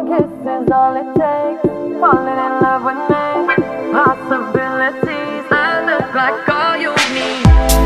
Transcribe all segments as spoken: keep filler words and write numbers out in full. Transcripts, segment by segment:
kiss is all it takes. Falling in love with me. Possibilities. I look like all you need.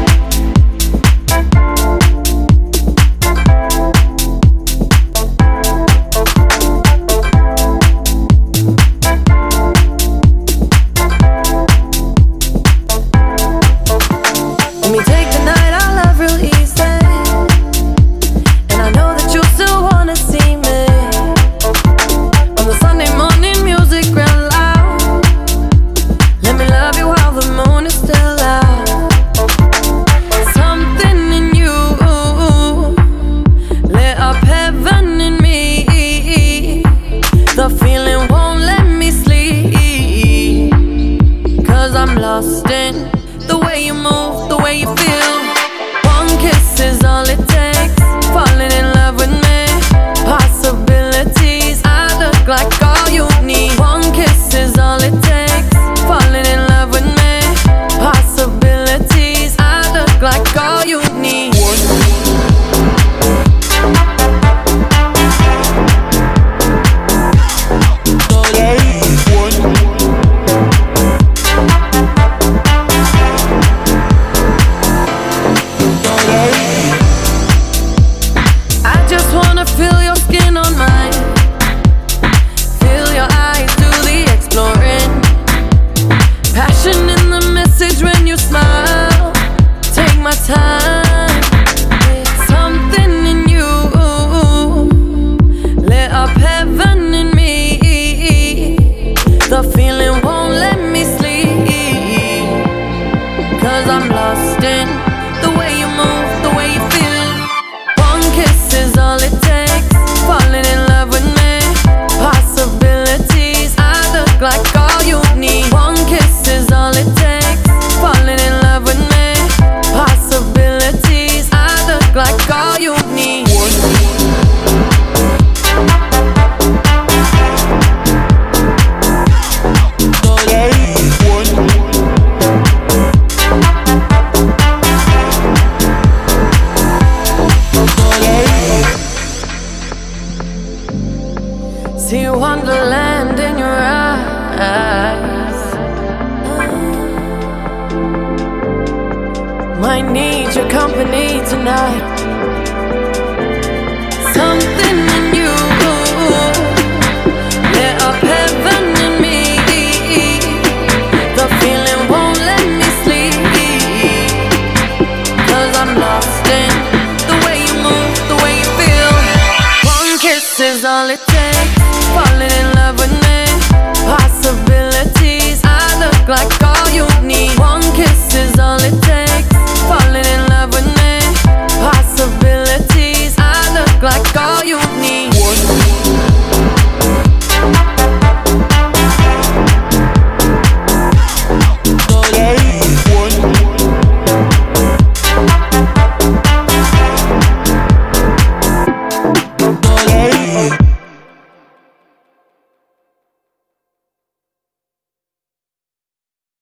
Lost in the way you move, the way you feel. One kiss is all it takes. Falling in love with me. Possibilities. I look like all you need. One kiss is all it takes. Falling in love with me. Possibilities. I look like all you need. Time, something in you lit up heaven in me. The feeling won't let me sleep, 'cause I'm lost in the way you move, the way you feel. One kiss is all it takes. Falling in love with me. Possibilities. I look like all you need. One kiss is all it takes. Falling in love with me. Possibilities, I look like all you need. See wonderland in your eyes. Might need your company tonight. Something in you lit up heaven in me. The feeling won't let me sleep, 'cause I'm lost in the way you move, the way you feel. One kiss is all it takes. Falling in love with me. Possibilities. I look like all you need. One kiss is all it takes.